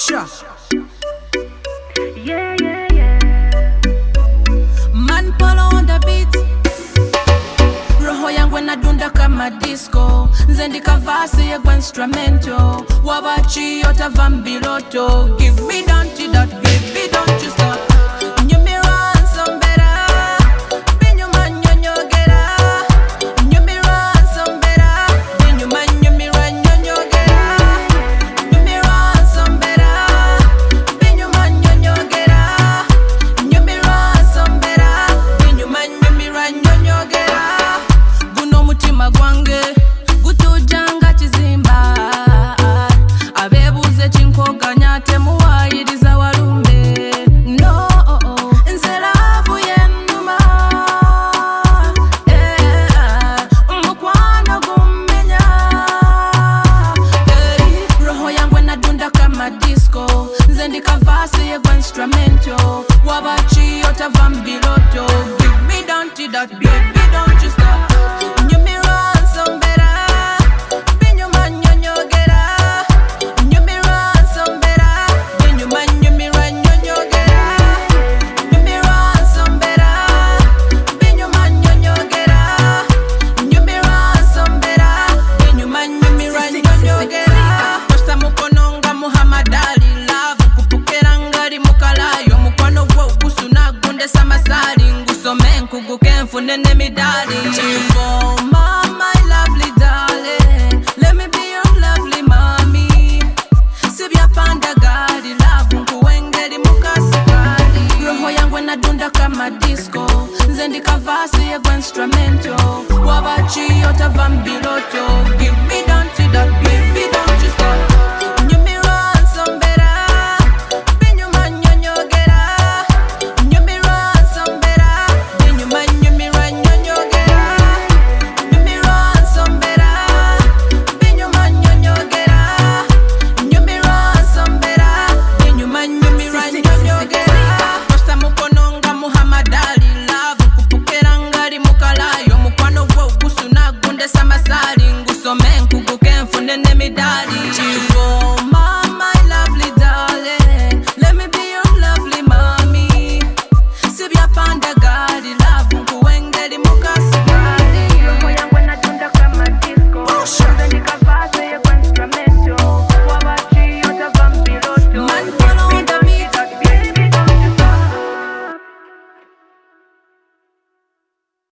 Sure. Yeah, yeah, yeah. Man polo on the beat. Roho yangu inadunda kama disco. Nzendika vasi yegwa instrumento. Wabachi yota vambiloto. Give me don't you that, baby, don't you stop.